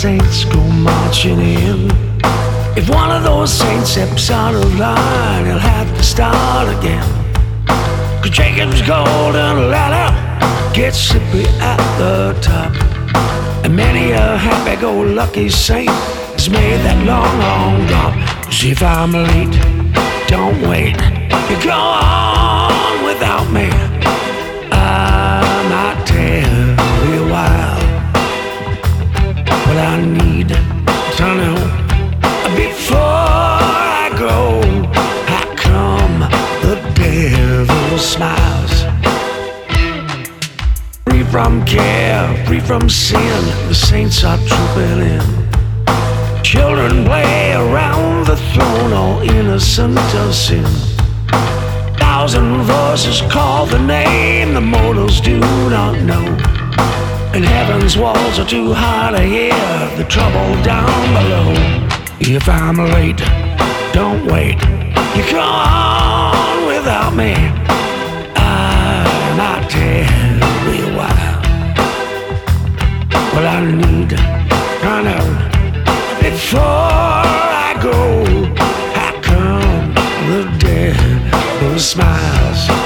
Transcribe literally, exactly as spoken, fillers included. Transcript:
saints go marching in. If one of those saints steps out of line, he'll have to start again. 'Cause Jacob's golden ladder gets slippery at the top, and many a happy-go-lucky saint has made that long, long drop. 'Cause if I'm late, don't wait. You go on without me. I might tarry a while, but I need to know before I go how come the devil smiles. Free from care, free from sin, the saints are trooping in. Children play around the throne, all innocent of sin. Thousand voices call the name the mortals do not know, and heaven's walls are too high to hear the trouble down below. If I'm late, don't wait. You go on without me. I might tarry a while, but I need to know before I go how come the devil smiles.